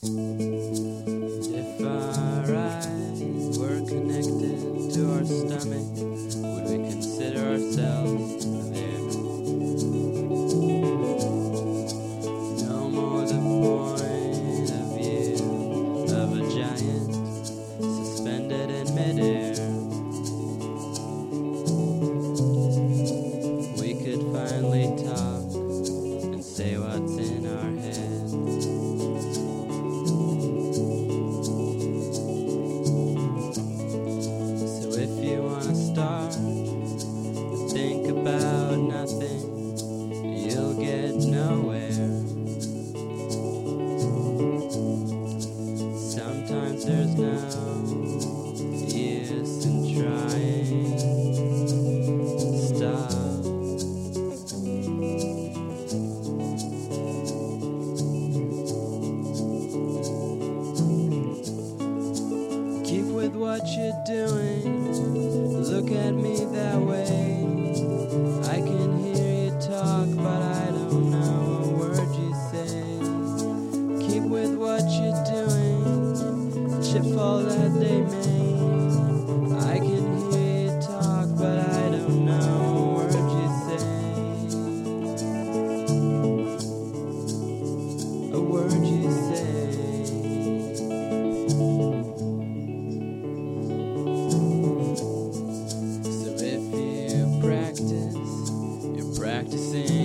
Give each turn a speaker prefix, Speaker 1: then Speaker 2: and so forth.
Speaker 1: If our eyes were connected to our stomach, would we consider ourselves there? No more the point of view of a giant suspended in midair. We could finally talk and say what's in our head. If you wanna start to think about nothing, you'll get nowhere. Sometimes there's no use in trying. Stop. Keep with what you're doing. Look at me that way. I can hear you talk, but I don't know a word you say. Keep with what you're doing. Chip all that they made. I can hear you talk, but I don't know a word you say. A word you say. Practicing